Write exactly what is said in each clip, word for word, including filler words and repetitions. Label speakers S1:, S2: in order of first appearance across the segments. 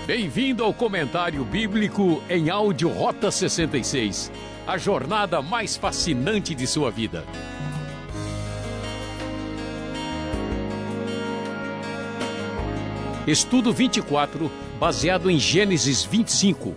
S1: Bem-vindo ao Comentário Bíblico em áudio Rota sessenta e seis, a jornada mais fascinante de sua vida. Estudo vinte e quatro, baseado em Gênesis vinte e cinco.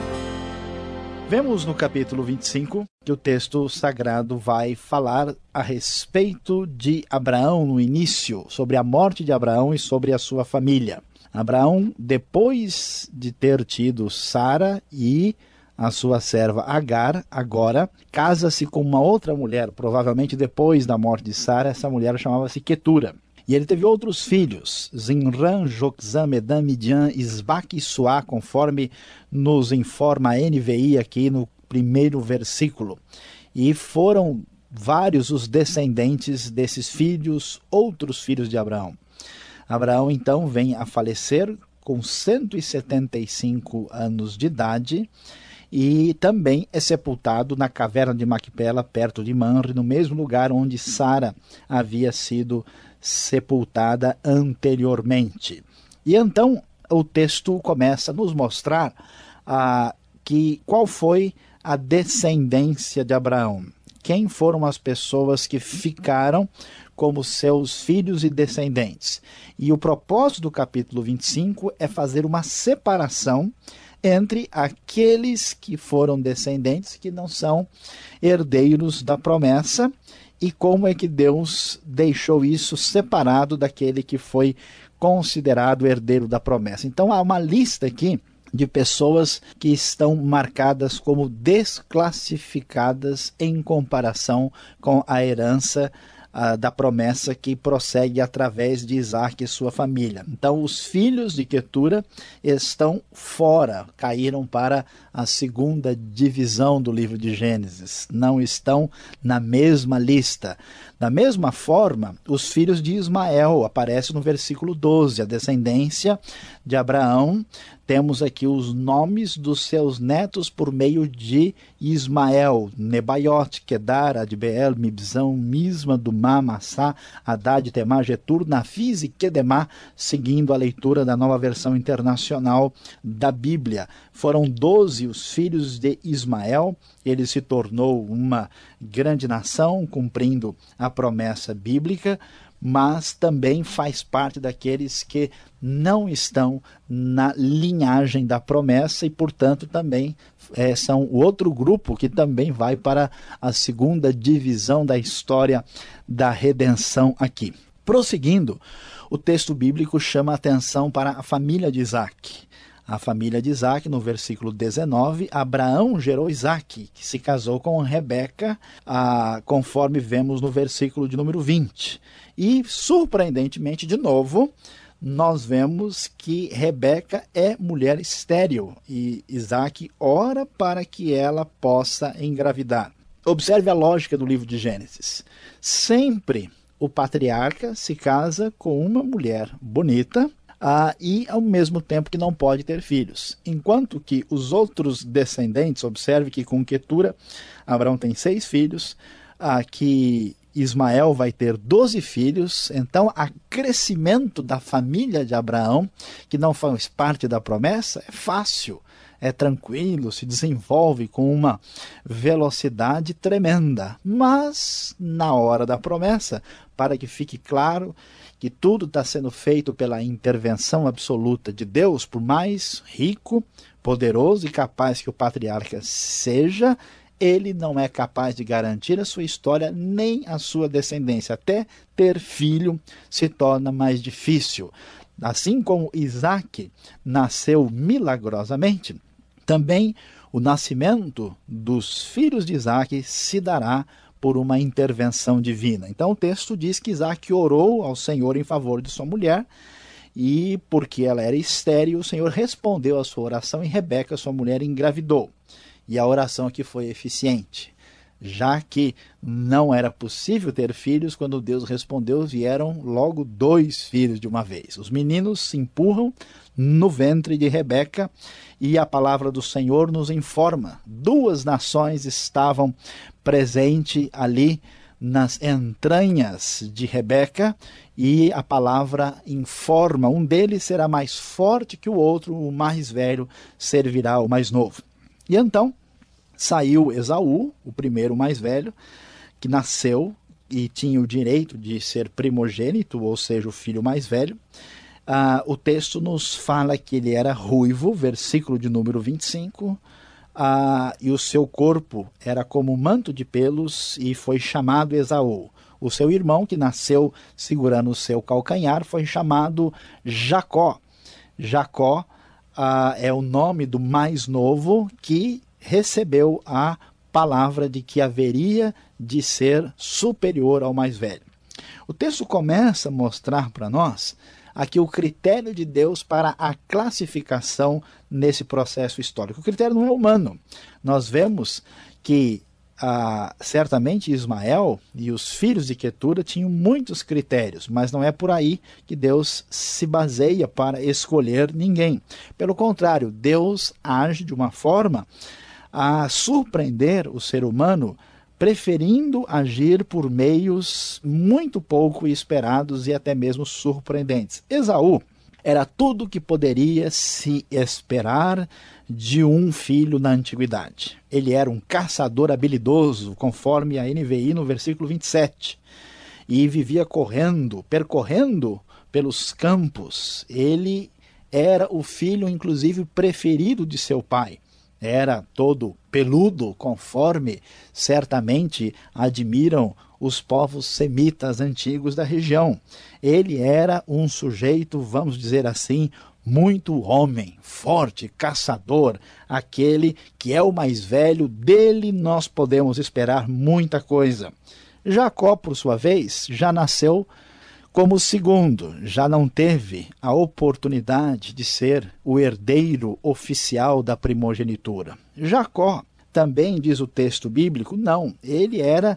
S2: Vemos no capítulo vinte e cinco que o texto sagrado vai falar a respeito de Abraão no início, sobre a morte de Abraão e sobre a sua família. Abraão, depois de ter tido Sara e a sua serva Agar, agora casa-se com uma outra mulher, provavelmente depois da morte de Sara. Essa mulher chamava-se Quetura. E ele teve outros filhos, Zinran, Joxã, Medan, Midian, Isbaque e Suá, conforme nos informa a N V I aqui no primeiro versículo. E foram vários os descendentes desses filhos, outros filhos de Abraão. Abraão então vem a falecer com cento e setenta e cinco anos de idade e também é sepultado na caverna de Macpela, perto de Manre, no mesmo lugar onde Sara havia sido sepultada anteriormente. E então o texto começa a nos mostrar ah, que, qual foi a descendência de Abraão. Quem foram as pessoas que ficaram como seus filhos e descendentes. E o propósito do capítulo vinte e cinco é fazer uma separação entre aqueles que foram descendentes que não são herdeiros da promessa e como é que Deus deixou isso separado daquele que foi considerado herdeiro da promessa. Então há uma lista aqui de pessoas que estão marcadas como desclassificadas em comparação com a herança Uh, da promessa que prossegue através de Isaac e sua família. Então os filhos de Quetura estão fora, caíram para a segunda divisão do livro de Gênesis, não estão na mesma lista. Da mesma forma, os filhos de Ismael aparecem no versículo doze, a descendência de Abraão. Temos aqui os nomes dos seus netos por meio de Ismael: Nebaiote, Quedar, Adbeel, Mibzão, Misma, Dumá, Massá, Hadad, Temá, Getur, Nafis e Quedemá, seguindo a leitura da Nova Versão Internacional da Bíblia. Foram doze os filhos de Ismael. Ele se tornou uma grande nação, cumprindo a promessa bíblica, mas também faz parte daqueles que não estão na linhagem da promessa e, portanto, também é, são o outro grupo que também vai para a segunda divisão da história da redenção aqui. Prosseguindo, o texto bíblico chama a atenção para a família de Isaac. A família de Isaac, no versículo dezenove, Abraão gerou Isaac, que se casou com Rebeca, ah, conforme vemos no versículo de número vinte. E, surpreendentemente, de novo, nós vemos que Rebeca é mulher estéril e Isaac ora para que ela possa engravidar. Observe a lógica do livro de Gênesis. Sempre o patriarca se casa com uma mulher bonita, Ah, e ao mesmo tempo que não pode ter filhos. Enquanto que os outros descendentes, observe que com Quetura, Abraão tem seis filhos, ah, que Ismael vai ter doze filhos. Então, o crescimento da família de Abraão, que não faz parte da promessa, é fácil, é tranquilo, se desenvolve com uma velocidade tremenda. Mas, na hora da promessa, para que fique claro que tudo está sendo feito pela intervenção absoluta de Deus, por mais rico, poderoso e capaz que o patriarca seja, ele não é capaz de garantir a sua história nem a sua descendência. Até ter filho se torna mais difícil. Assim como Isaac nasceu milagrosamente, também o nascimento dos filhos de Isaac se dará por uma intervenção divina. Então o texto diz que Isaac orou ao Senhor em favor de sua mulher, e porque ela era estéril, o Senhor respondeu à sua oração e Rebeca, sua mulher, engravidou. E a oração aqui foi eficiente. Já que não era possível ter filhos, quando Deus respondeu, vieram logo dois filhos de uma vez. Os meninos se empurram no ventre de Rebeca e a palavra do Senhor nos informa. Duas nações estavam presentes ali nas entranhas de Rebeca, e a palavra informa, um deles será mais forte que o outro, o mais velho servirá ao mais novo. E então saiu Esaú, o primeiro mais velho, que nasceu e tinha o direito de ser primogênito, ou seja, o filho mais velho. Ah, o texto nos fala que ele era ruivo, versículo de número vinte e cinco, ah, e o seu corpo era como um manto de pelos, e foi chamado Esaú. O seu irmão, que nasceu segurando o seu calcanhar, foi chamado Jacó. Jacó ah, é o nome do mais novo, que recebeu a palavra de que haveria de ser superior ao mais velho. O texto começa a mostrar para nós aqui o critério de Deus para a classificação nesse processo histórico. O critério não é humano. Nós vemos que ah, certamente Ismael e os filhos de Quetura tinham muitos critérios, mas não é por aí que Deus se baseia para escolher ninguém. Pelo contrário, Deus age de uma forma a surpreender o ser humano, preferindo agir por meios muito pouco esperados e até mesmo surpreendentes. Esaú era tudo o que poderia se esperar de um filho na antiguidade. Ele era um caçador habilidoso, conforme a N V I no versículo vinte e sete, e vivia correndo, percorrendo pelos campos. Ele era o filho, inclusive, preferido de seu pai. Era todo peludo, conforme certamente admiram os povos semitas antigos da região. Ele era um sujeito, vamos dizer assim, muito homem, forte, caçador, aquele que é o mais velho, dele nós podemos esperar muita coisa. Jacó, por sua vez, já nasceu como o segundo, já não teve a oportunidade de ser o herdeiro oficial da primogenitura. Jacó, também diz o texto bíblico, não, ele era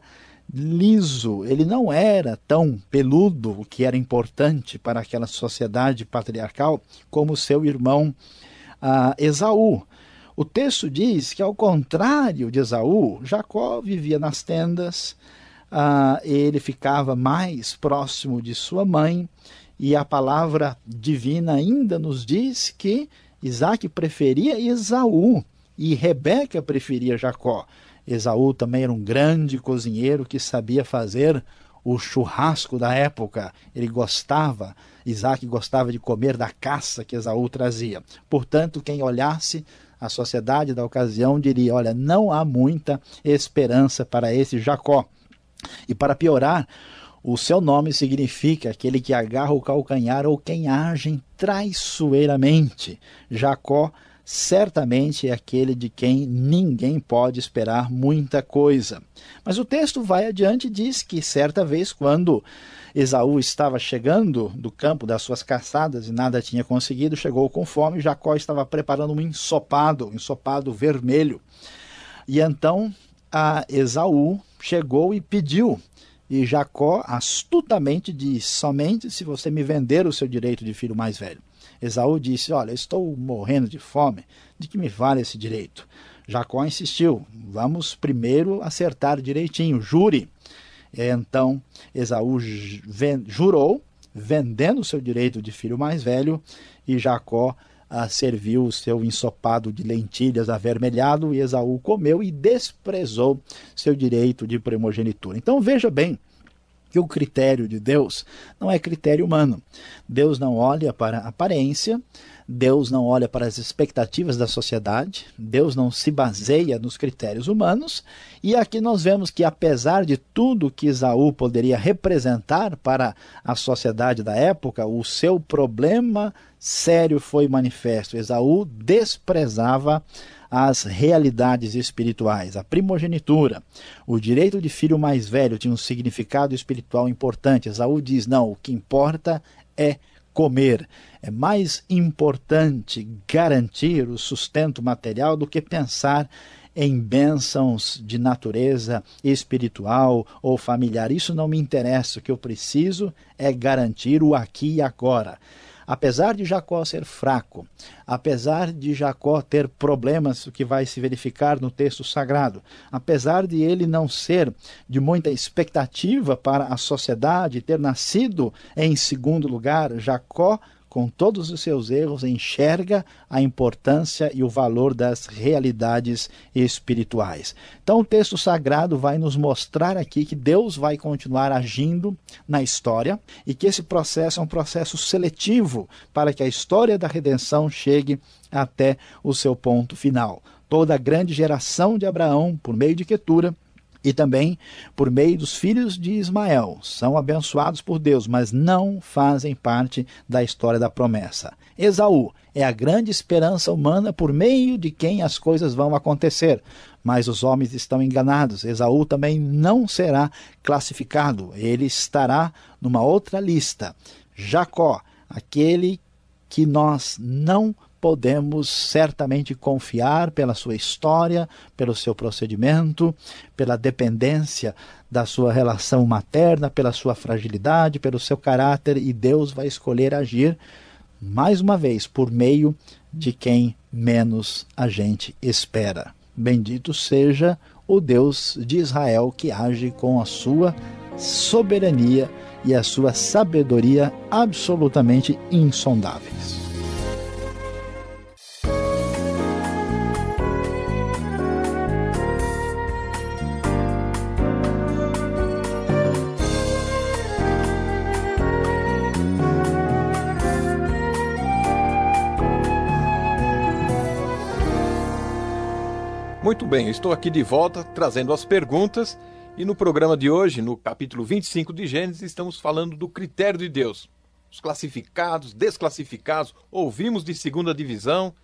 S2: liso, ele não era tão peludo, o que era importante para aquela sociedade patriarcal, como seu irmão ah, Esaú. O texto diz que, ao contrário de Esaú, Jacó vivia nas tendas, Uh, ele ficava mais próximo de sua mãe, e a palavra divina ainda nos diz que Isaac preferia Esaú e Rebeca preferia Jacó. Esaú também era um grande cozinheiro que sabia fazer o churrasco da época. Ele gostava, Isaac gostava de comer da caça que Esaú trazia. Portanto, quem olhasse a sociedade da ocasião diria, olha, não há muita esperança para esse Jacó. E para piorar, o seu nome significa aquele que agarra o calcanhar ou quem age traiçoeiramente. Jacó certamente é aquele de quem ninguém pode esperar muita coisa. Mas o texto vai adiante e diz que certa vez, quando Esaú estava chegando do campo das suas caçadas e nada tinha conseguido, chegou com fome, Jacó estava preparando um ensopado, um ensopado vermelho. E então a Esaú chegou e pediu, e Jacó astutamente disse, somente se você me vender o seu direito de filho mais velho. Esaú disse, olha, estou morrendo de fome, de que me vale esse direito? Jacó insistiu, vamos primeiro acertar direitinho, jure. Então Esaú jurou, vendendo o seu direito de filho mais velho, e Jacó Ah, serviu o seu ensopado de lentilhas avermelhado, e Esaú comeu e desprezou seu direito de primogenitura. Então veja bem que o critério de Deus não é critério humano. Deus não olha para a aparência, Deus não olha para as expectativas da sociedade, Deus não se baseia nos critérios humanos, e aqui nós vemos que, apesar de tudo que Esaú poderia representar para a sociedade da época, o seu problema sério foi manifesto. Esaú desprezava as realidades espirituais, a primogenitura. O direito de filho mais velho tinha um significado espiritual importante. Esaú diz, não, o que importa é comer. É mais importante garantir o sustento material do que pensar em bênçãos de natureza espiritual ou familiar. Isso não me interessa. O que eu preciso é garantir o aqui e agora. Apesar de Jacó ser fraco, apesar de Jacó ter problemas, o que vai se verificar no texto sagrado, apesar de ele não ser de muita expectativa para a sociedade, ter nascido em segundo lugar, Jacó, com todos os seus erros, enxerga a importância e o valor das realidades espirituais. Então o texto sagrado vai nos mostrar aqui que Deus vai continuar agindo na história e que esse processo é um processo seletivo para que a história da redenção chegue até o seu ponto final. Toda a grande geração de Abraão, por meio de Quetura, e também por meio dos filhos de Ismael, são abençoados por Deus, mas não fazem parte da história da promessa. Esaú é a grande esperança humana por meio de quem as coisas vão acontecer, mas os homens estão enganados. Esaú também não será classificado, ele estará numa outra lista. Jacó, aquele que nós não podemos certamente confiar pela sua história, pelo seu procedimento, pela dependência da sua relação materna, pela sua fragilidade, pelo seu caráter, e Deus vai escolher agir, mais uma vez, por meio de quem menos a gente espera. Bendito seja o Deus de Israel, que age com a sua soberania e a sua sabedoria absolutamente insondáveis.
S3: Muito bem, estou aqui de volta trazendo as perguntas e no programa de hoje, no capítulo vinte e cinco de Gênesis, estamos falando do critério de Deus. Os classificados, desclassificados, ouvimos de segunda divisão.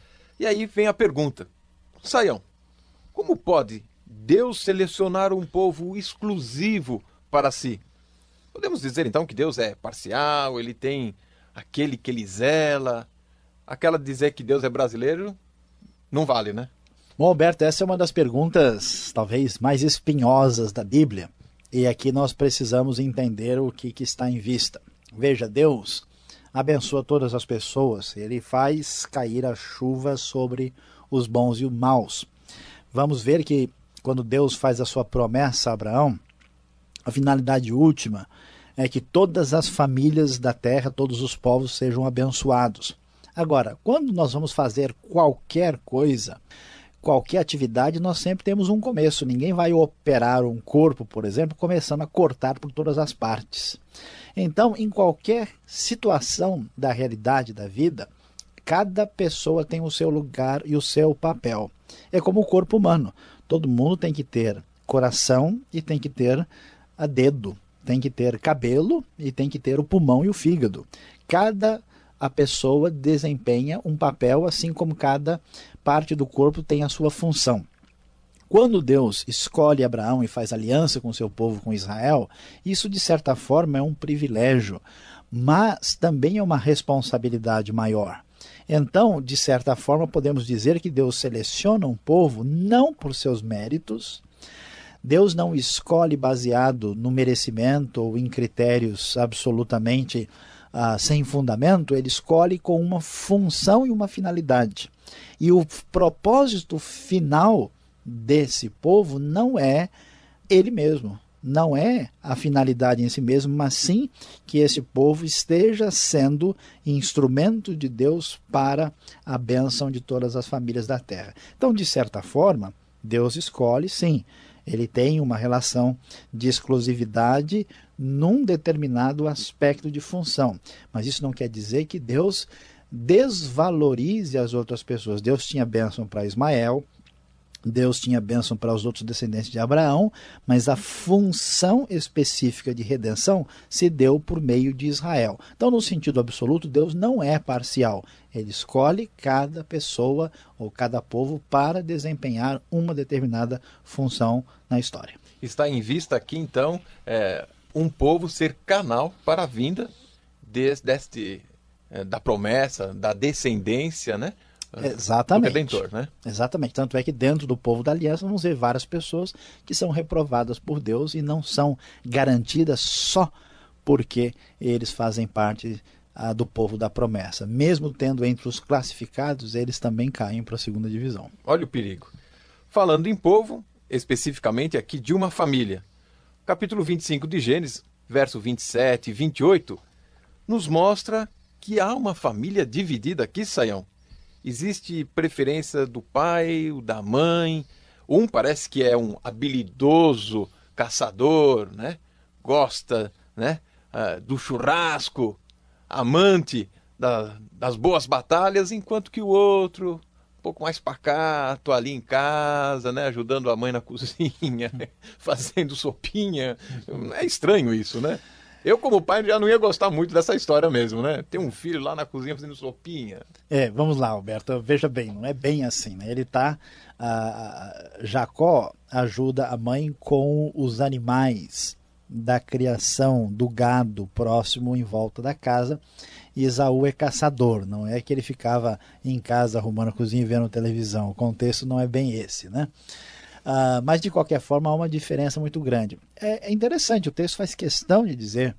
S3: E aí vem a pergunta: Saião, como pode Deus selecionar um povo exclusivo para si? Podemos dizer então que Deus é parcial, ele tem aquele que ele zela. Aquela de dizer que Deus é brasileiro não vale, né?
S2: Bom, Alberto, essa é uma das perguntas talvez mais espinhosas da Bíblia, e aqui nós precisamos entender o que, que está em vista. Veja, Deus abençoa todas as pessoas, ele faz cair a chuva sobre os bons e os maus. Vamos ver que quando Deus faz a sua promessa a Abraão, a finalidade última é que todas as famílias da terra, todos os povos sejam abençoados. Agora, quando nós vamos fazer qualquer coisa, qualquer atividade, nós sempre temos um começo. Ninguém vai operar um corpo, por exemplo, começando a cortar por todas as partes. Então, em qualquer situação da realidade da vida, cada pessoa tem o seu lugar e o seu papel. É como o corpo humano. Todo mundo tem que ter coração e tem que ter a dedo. Tem que ter cabelo e tem que ter o pulmão e o fígado. Cada a pessoa desempenha um papel, assim como cada parte do corpo tem a sua função. Quando Deus escolhe Abraão e faz aliança com seu povo, com Israel, isso de certa forma é um privilégio, mas também é uma responsabilidade maior. Então, de certa forma, podemos dizer que Deus seleciona um povo não por seus méritos. Deus não escolhe baseado no merecimento ou em critérios absolutamente ah, sem fundamento. Ele escolhe com uma função e uma finalidade. E o propósito final desse povo não é ele mesmo, não é a finalidade em si mesmo, mas sim que esse povo esteja sendo instrumento de Deus para a bênção de todas as famílias da terra. Então, de certa forma, Deus escolhe, sim, ele tem uma relação de exclusividade num determinado aspecto de função, mas isso não quer dizer que Deus desvalorize as outras pessoas. Deus tinha bênção para Ismael, Deus tinha bênção para os outros descendentes de Abraão, mas a função específica de redenção se deu por meio de Israel. Então, no sentido absoluto, Deus não é parcial. Ele escolhe cada pessoa ou cada povo para desempenhar uma determinada função na história.
S3: Está em vista aqui, então, é, um povo ser canal para a vinda desse, deste, é, da promessa, da descendência, né?
S2: Exatamente.
S3: Do Redentor, né?
S2: Exatamente. Tanto é que dentro do povo da aliança vamos ver várias pessoas que são reprovadas por Deus e não são garantidas só porque eles fazem parte a do povo da promessa. Mesmo tendo entre os classificados, eles também caem para a segunda divisão.
S3: Olha o perigo. Falando em povo, especificamente aqui de uma família. Capítulo vinte e cinco de Gênesis, verso vinte e sete e vinte e oito, nos mostra que há uma família dividida aqui, Saião. Existe preferência do pai, o da mãe. Um parece que é um habilidoso caçador, né? Gosta, né? Uh, do churrasco, amante da, das boas batalhas, enquanto que o outro, um pouco mais pacato, ali em casa, né? Ajudando a mãe na cozinha, fazendo sopinha. É estranho isso, né? Eu, como pai, já não ia gostar muito dessa história mesmo, né? Ter um filho lá na cozinha fazendo sopinha.
S2: É, vamos lá, Alberto. Veja bem, não é bem assim, né? Ele tá... Uh, Jacó ajuda a mãe com os animais da criação do gado próximo em volta da casa. E Esaú é caçador, não é que ele ficava em casa arrumando a cozinha e vendo televisão. O contexto não é bem esse, né? Uh, mas, de qualquer forma, há uma diferença muito grande. É, é interessante, o texto faz questão de dizer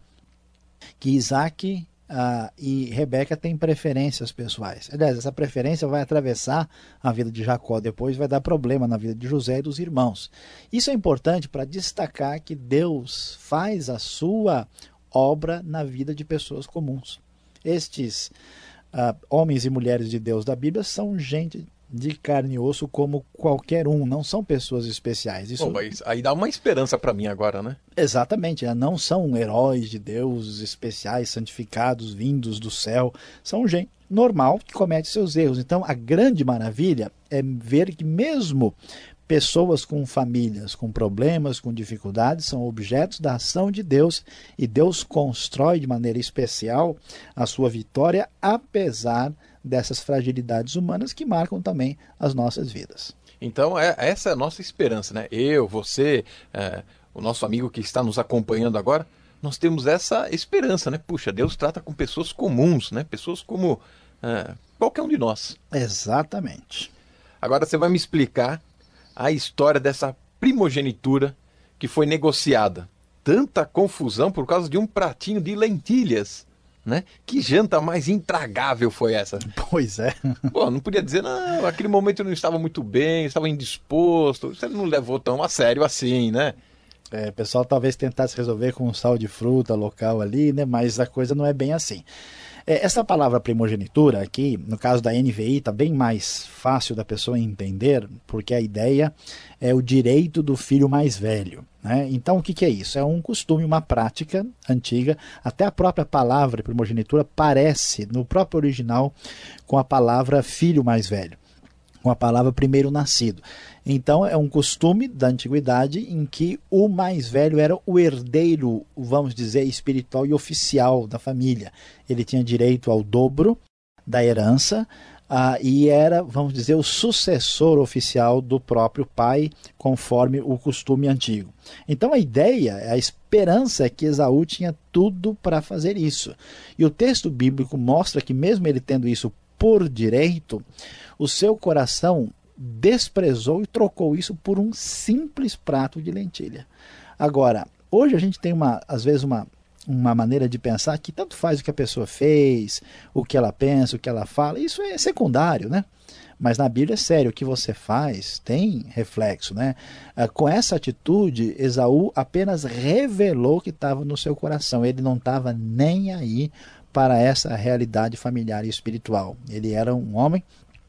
S2: que Isaac uh, e Rebeca têm preferências pessoais. Aliás, essa preferência vai atravessar a vida de Jacó, depois vai dar problema na vida de José e dos irmãos. Isso é importante para destacar que Deus faz a sua obra na vida de pessoas comuns. Estes uh, homens e mulheres de Deus da Bíblia são gente de carne e osso como qualquer um, não são pessoas especiais. Isso...
S3: Bom, mas aí dá uma esperança para mim agora, né?
S2: Exatamente, né? Não são heróis de Deus especiais, santificados, vindos do céu, são gente normal que comete seus erros. Então a grande maravilha é ver que mesmo pessoas com famílias, com problemas, com dificuldades, são objetos da ação de Deus e Deus constrói de maneira especial a sua vitória, apesar dessas fragilidades humanas que marcam também as nossas vidas.
S3: Então, é, essa é a nossa esperança, né? Eu, você, é, o nosso amigo que está nos acompanhando agora, nós temos essa esperança, né? Puxa, Deus trata com pessoas comuns, né? Pessoas como é, qualquer um de nós.
S2: Exatamente.
S3: Agora você vai me explicar a história dessa primogenitura que foi negociada. Tanta confusão por causa de um pratinho de lentilhas, né? Que janta mais intragável foi essa?
S2: Pois é.
S3: Pô, não podia dizer, não, naquele momento eu não estava muito bem, estava indisposto. Você não levou tão a sério assim, né?
S2: É, o pessoal talvez tentasse resolver com um sal de fruta local ali, né? Mas a coisa não é bem assim. É, essa palavra primogenitura aqui, no caso da N V I, está bem mais fácil da pessoa entender, porque a ideia é o direito do filho mais velho, né? Então o que, que é isso? É um costume, uma prática antiga, até a própria palavra primogenitura parece, no próprio original, com a palavra filho mais velho, com a palavra primeiro nascido. Então é um costume da antiguidade em que o mais velho era o herdeiro, vamos dizer, espiritual e oficial da família. Ele tinha direito ao dobro da herança uh, e era, vamos dizer, o sucessor oficial do próprio pai, conforme o costume antigo. Então a ideia, a esperança é que Esaú tinha tudo para fazer isso. E o texto bíblico mostra que mesmo ele tendo isso por direito, o seu coração desprezou e trocou isso por um simples prato de lentilha. Agora, hoje a gente tem uma, às vezes uma, uma maneira de pensar que tanto faz o que a pessoa fez, o que ela pensa, o que ela fala, isso é secundário, né? Mas na Bíblia é sério, o que você faz tem reflexo, né? Com essa atitude, Esaú apenas revelou o que estava no seu coração, ele não estava nem aí para essa realidade familiar e espiritual. Ele era um homem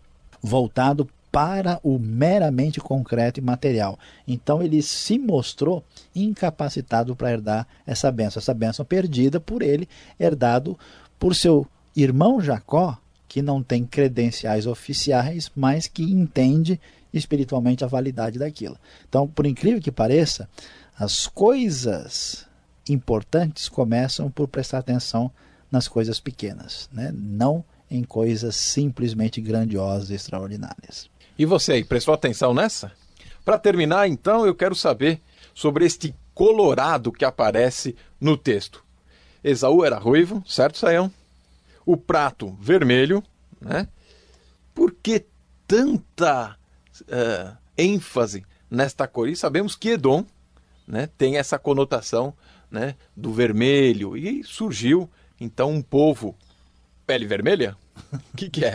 S2: voltado para o meramente concreto e material. Então ele se mostrou incapacitado para herdar essa bênção, essa bênção perdida por ele, herdado por seu irmão Jacó, que não tem credenciais oficiais, mas que entende espiritualmente a validade daquilo. Então, por incrível que pareça, as coisas importantes começam por prestar atenção nas coisas pequenas, né? Não em coisas simplesmente grandiosas e extraordinárias.
S3: E você aí, prestou atenção nessa? Para terminar, então, eu quero saber sobre este colorado que aparece no texto. Esaú era ruivo, certo, Saião? O prato vermelho, né? Por que tanta uh, ênfase nesta cor? E sabemos que Edom, né, tem essa conotação, né, do vermelho, e surgiu então um povo pele vermelha? O que, que é?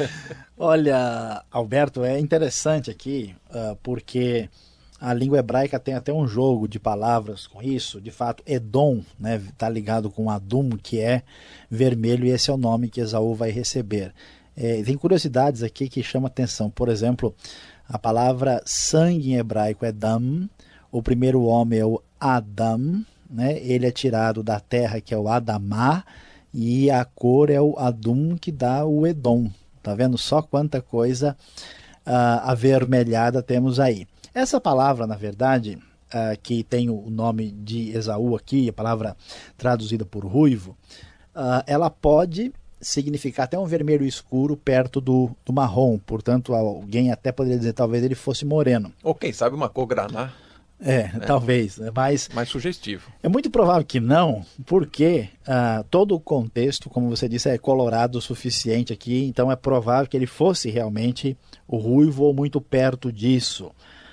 S2: Olha, Alberto, é interessante aqui, uh, porque a língua hebraica tem até um jogo de palavras com isso. De fato, Edom, né, tá ligado com Adum, que é vermelho, e esse é o nome que Esaú vai receber. É, tem curiosidades aqui que chamam atenção. Por exemplo, a palavra sangue em hebraico é dam, o primeiro homem é o Adam, né, ele é tirado da terra, que é o Adamá, e a cor é o Adum, que dá o Edom. Tá vendo só quanta coisa uh, avermelhada temos aí. Essa palavra, na verdade, uh, que tem o nome de Esaú aqui, a palavra traduzida por ruivo, uh, ela pode significar até um vermelho escuro perto do, do marrom. Portanto, alguém até poderia dizer, talvez ele fosse moreno.
S3: Ou quem sabe uma cor graná.
S2: É, é, talvez, mas...
S3: mais sugestivo.
S2: É muito provável que não, porque uh, todo o contexto, como você disse, é colorado o suficiente aqui, então é provável que ele fosse realmente o ruivo ou muito perto disso.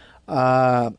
S2: Uh,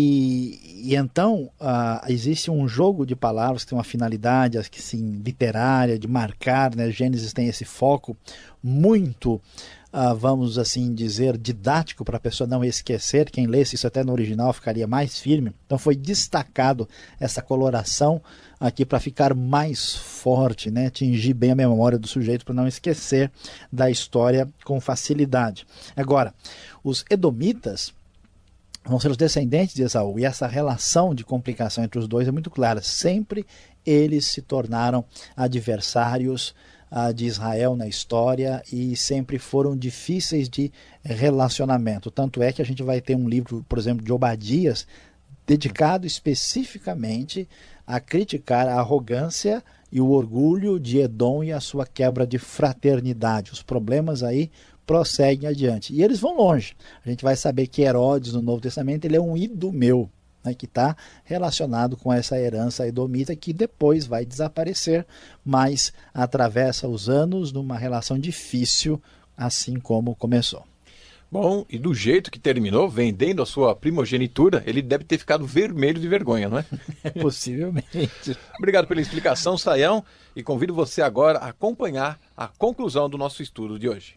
S2: e, e então uh, existe um jogo de palavras que tem uma finalidade assim, literária, de marcar, né? Gênesis tem esse foco muito... Uh, vamos assim dizer, didático, para a pessoa não esquecer. Quem lesse isso até no original ficaria mais firme. Então foi destacado essa coloração aqui para ficar mais forte, né? Atingir bem a memória do sujeito para não esquecer da história com facilidade. Agora, os edomitas vão ser os descendentes de Esaú, e essa relação de complicação entre os dois é muito clara. Sempre eles se tornaram adversários de Israel na história e sempre foram difíceis de relacionamento. Tanto é que a gente vai ter um livro, por exemplo, de Obadias, dedicado especificamente a criticar a arrogância e o orgulho de Edom e a sua quebra de fraternidade. Os problemas aí prosseguem adiante. E eles vão longe. A gente vai saber que Herodes, no Novo Testamento, ele é um idumeu, né, que está relacionado com essa herança edomita, que depois vai desaparecer, mas atravessa os anos numa relação difícil, assim como começou.
S3: Bom, e do jeito que terminou, vendendo a sua primogenitura, ele deve ter ficado vermelho de vergonha, não é?
S2: Possivelmente.
S3: Obrigado pela explicação, Sayão, e convido você agora a acompanhar a conclusão do nosso estudo de hoje.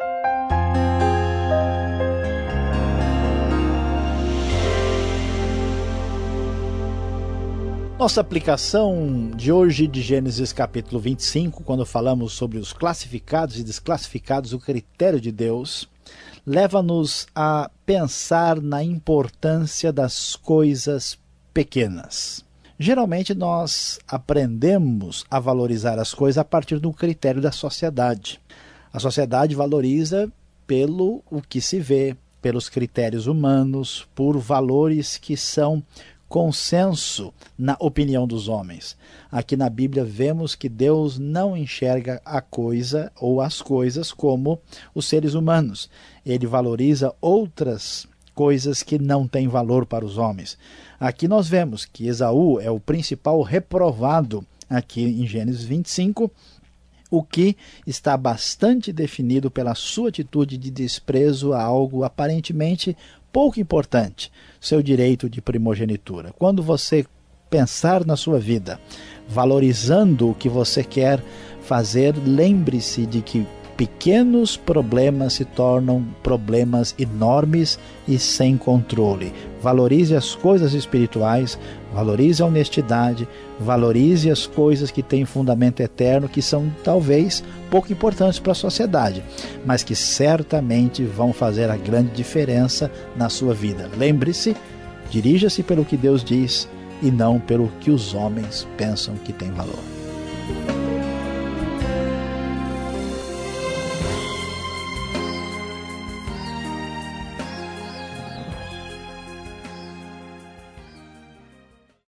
S2: Nossa aplicação de hoje de Gênesis capítulo vinte e cinco, quando falamos sobre os classificados e desclassificados, o critério de Deus, leva-nos a pensar na importância das coisas pequenas. Geralmente nós aprendemos a valorizar as coisas a partir do critério da sociedade. A sociedade valoriza pelo o que se vê, pelos critérios humanos, por valores que são consenso na opinião dos homens. Aqui na Bíblia vemos que Deus não enxerga a coisa ou as coisas como os seres humanos. Ele valoriza outras coisas que não têm valor para os homens. Aqui nós vemos que Esaú é o principal reprovado aqui em Gênesis vinte e cinco, o que está bastante definido pela sua atitude de desprezo a algo aparentemente pouco importante, seu direito de primogenitura. Quando você pensar na sua vida, valorizando o que você quer fazer, lembre-se de que pequenos problemas se tornam problemas enormes e sem controle. Valorize as coisas espirituais, valorize a honestidade, valorize as coisas que têm fundamento eterno, que são talvez pouco importantes para a sociedade, mas que certamente vão fazer a grande diferença na sua vida. Lembre-se, dirija-se pelo que Deus diz e não pelo que os homens pensam que tem valor.